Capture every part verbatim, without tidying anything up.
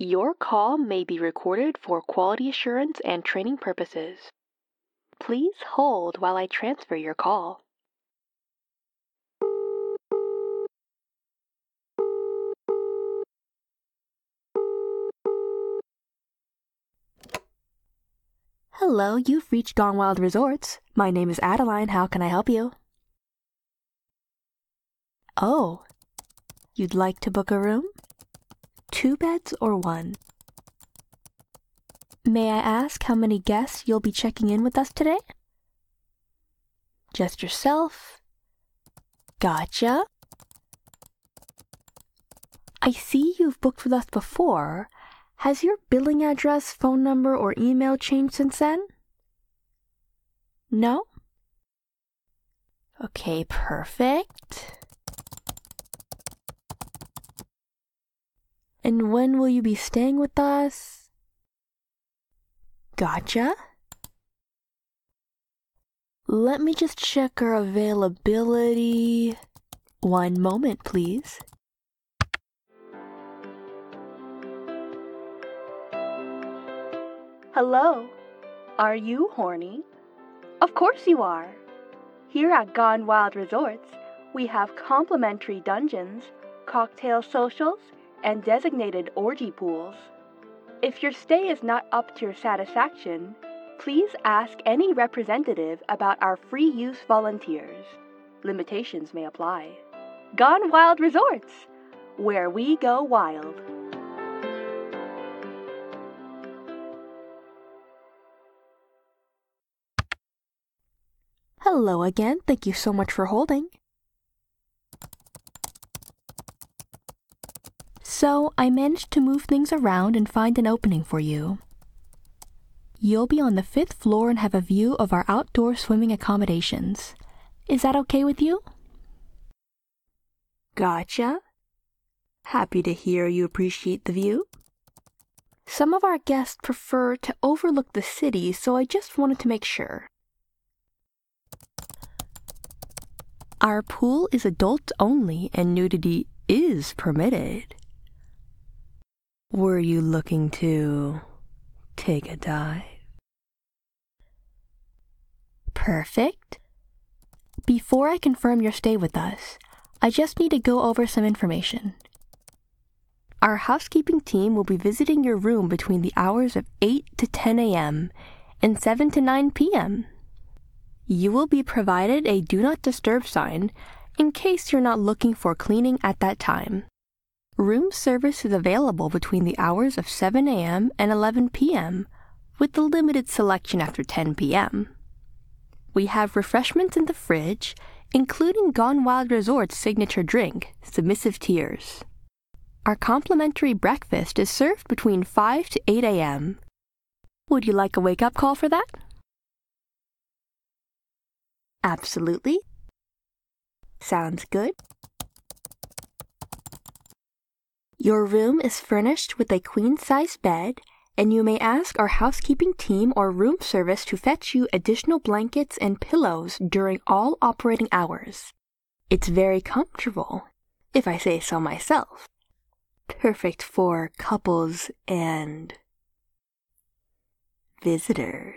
Your call may be recorded for quality assurance and training purposes. Please hold while I transfer your call. Hello, you've reached Gone Wild Resorts. My name is Adeline. How can I help you? Oh, you'd like to book a room? Two beds or one? May I ask how many guests you'll be checking in with us today? Just yourself? Gotcha. I see you've booked with us before. Has your billing address, phone number, or email changed since then? No? Okay, perfect. And when will you be staying with us? Gotcha. Let me just check our availability. One moment, please. Hello. Are you horny? Of course you are. Here at Gone Wild Resorts, we have complimentary dungeons, cocktail socials, and designated orgy pools. If your stay is not up to your satisfaction, please ask any representative about our free use volunteers. Limitations may apply. Gone Wild Resorts, where we go wild. Hello again. Thank you so much for holding. So, I managed to move things around and find an opening for you. You'll be on the fifth floor and have a view of our outdoor swimming accommodations. Is that okay with you? Gotcha. Happy to hear you appreciate the view. Some of our guests prefer to overlook the city, so I just wanted to make sure. Our pool is adults only and nudity is permitted. Were you looking to take a dive? Perfect. Before I confirm your stay with us, I just need to go over some information. Our housekeeping team will be visiting your room between the hours of eight to ten a m and seven to nine p m You will be provided a Do Not Disturb sign in case you're not looking for cleaning at that time. Room service is available between the hours of seven a m and eleven p m with a limited selection after ten p m We have refreshments in the fridge, including Gone Wild Resort's signature drink, Submissive Tears. Our complimentary breakfast is served between five to eight a m Would you like a wake-up call for that? Absolutely. Sounds good. Your room is furnished with a queen-size bed, and you may ask our housekeeping team or room service to fetch you additional blankets and pillows during all operating hours. It's very comfortable, if I say so myself. Perfect for couples and visitors.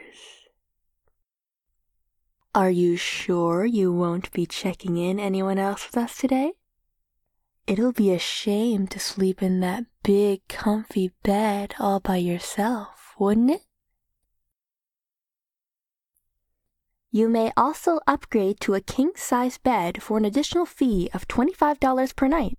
Are you sure you won't be checking in anyone else with us today? It'll be a shame to sleep in that big, comfy bed all by yourself, wouldn't it? You may also upgrade to a king-size bed for an additional fee of twenty-five dollars per night.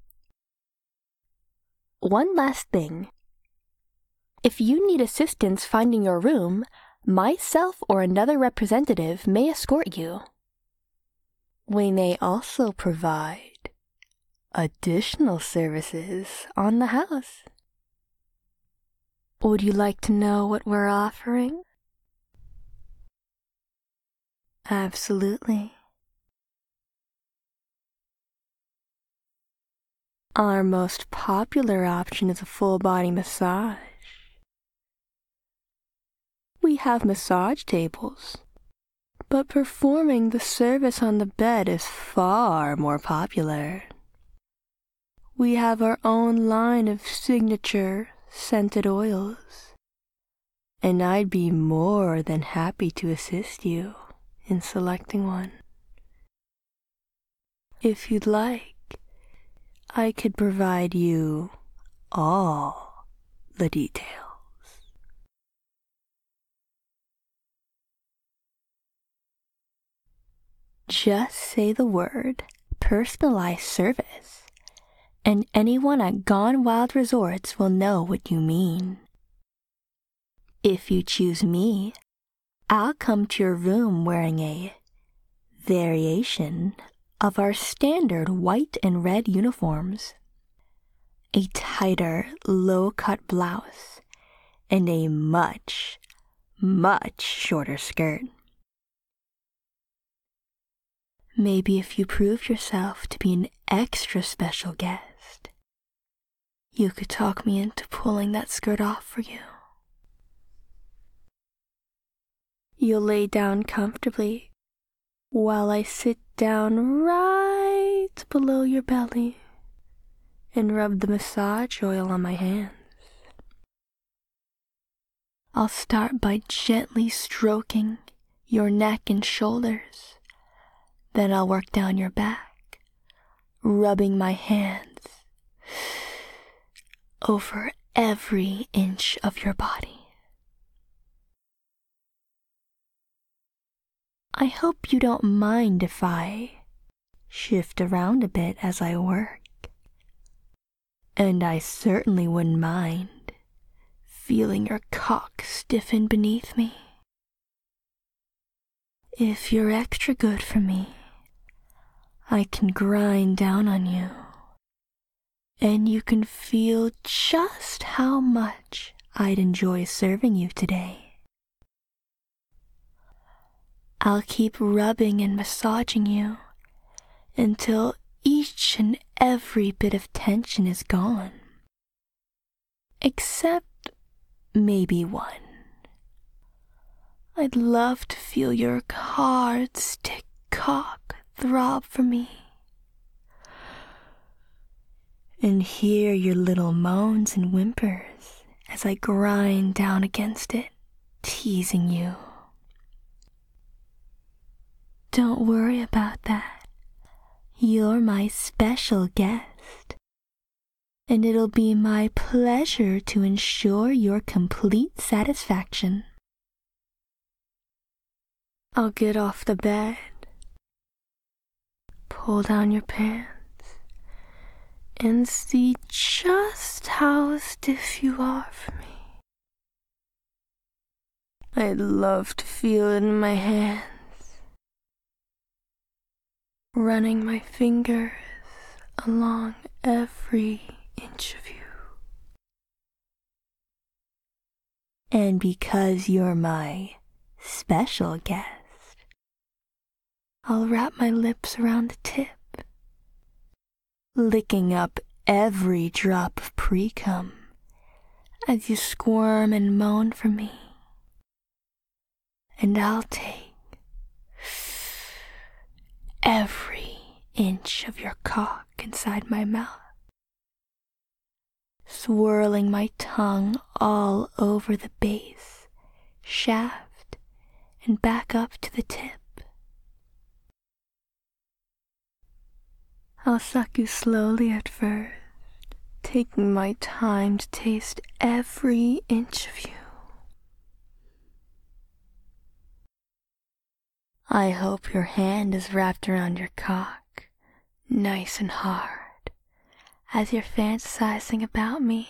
One last thing. If you need assistance finding your room, myself or another representative may escort you. We may also provide additional services on the house. Would you like to know what we're offering? Absolutely. Our most popular option is a full-body massage. We have massage tables, but performing the service on the bed is far more popular. We have our own line of signature scented oils, and I'd be more than happy to assist you in selecting one. If you'd like, I could provide you all the details. Just say the word personalized service, and anyone at Gone Wild Resorts will know what you mean. If you choose me, I'll come to your room wearing a variation of our standard white and red uniforms, a tighter, low-cut blouse, and a much, much shorter skirt. Maybe if you prove yourself to be an extra special guest, you could talk me into pulling that skirt off for you. You'll lay down comfortably while I sit down right below your belly and rub the massage oil on my hands. I'll start by gently stroking your neck and shoulders. Then I'll work down your back, rubbing my hands over every inch of your body. I hope you don't mind if I shift around a bit as I work. And I certainly wouldn't mind feeling your cock stiffen beneath me. If you're extra good for me, I can grind down on you, and you can feel just how much I'd enjoy serving you today. I'll keep rubbing and massaging you until each and every bit of tension is gone, except maybe one. I'd love to feel your hard stick cock throb for me, and hear your little moans and whimpers as I grind down against it, teasing you. Don't worry about that. You're my special guest, and it'll be my pleasure to ensure your complete satisfaction. I'll get off the bed, pull down your pants, and see just how stiff you are for me. I'd love to feel it in my hands, running my fingers along every inch of you. And because you're my special guest, I'll wrap my lips around the tip, licking up every drop of pre-cum as you squirm and moan for me. And I'll take every inch of your cock inside my mouth, swirling my tongue all over the base, shaft, and back up to the tip. I'll suck you slowly at first, taking my time to taste every inch of you. I hope your hand is wrapped around your cock, nice and hard, as you're fantasizing about me.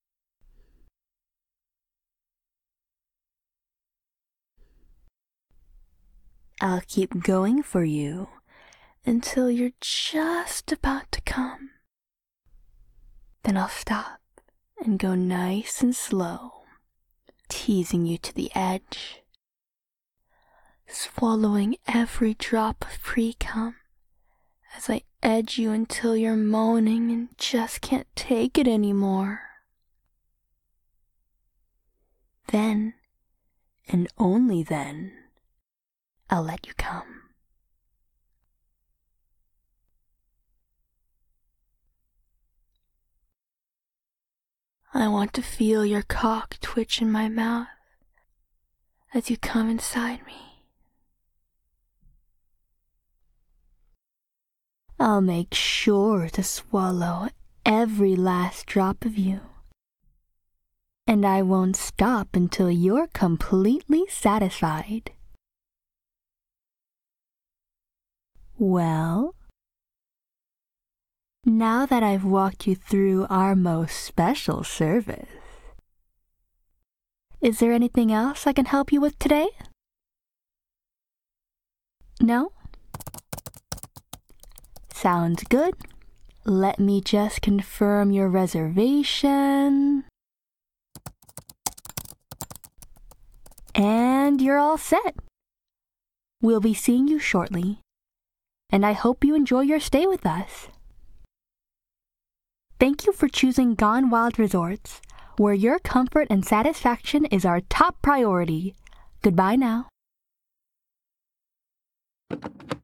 I'll keep going for you until you're just about to come. Then I'll stop and go nice and slow, teasing you to the edge, swallowing every drop of pre-cum as I edge you until you're moaning and just can't take it anymore. Then, and only then, I'll let you come. I want to feel your cock twitch in my mouth as you come inside me. I'll make sure to swallow every last drop of you, and I won't stop until you're completely satisfied. Well, now that I've walked you through our most special service, is there anything else I can help you with today? No? Sounds good. Let me just confirm your reservation. And you're all set. We'll be seeing you shortly, and I hope you enjoy your stay with us. Thank you for choosing Gone Wild Resorts, where your comfort and satisfaction is our top priority. Goodbye now.